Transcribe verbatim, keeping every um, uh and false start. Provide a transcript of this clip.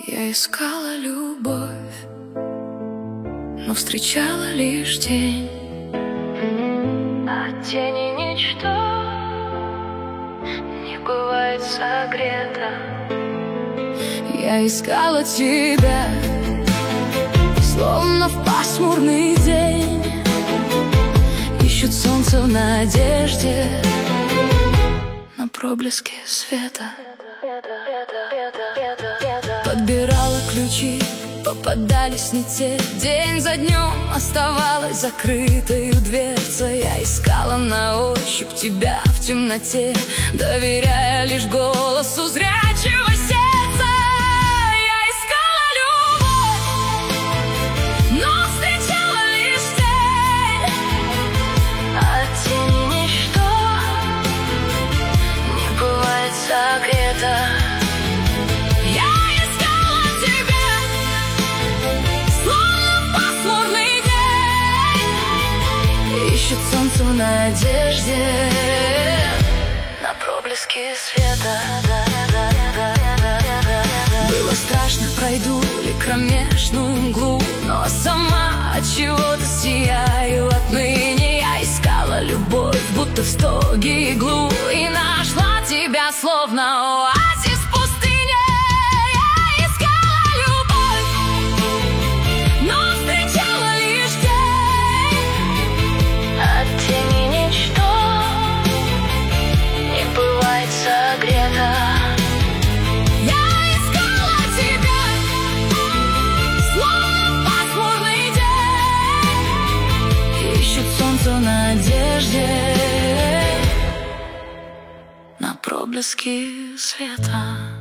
Я искала любовь, но встречала лишь тень. А тени ничто не бывает согрето. Я искала тебя, словно в пасмурный день ищут солнце в надежде на проблески света. Подбирала ключи, попадались не те. День за днем оставалась закрытою дверца. Я искала на ощупь тебя в темноте, доверяя лишь голосу зрячего сердца. Я искала любовь, но встречала лишь тень. А тени ничто не бывает согрето. Ищет солнце в надежде на проблески света. Было страшно, пройду ли кромешную мглу, но сама отчего-то сияю отныне. Я искала любовь, будто в стоге иглу, и нашла тебя, словно оазис в пустыне. Я искала любовь, но встречала лишь тень. От тени ничто не бывает согрето. Я искала тебя, словно в пасмурный день ищет солнце в надежде на проблески света.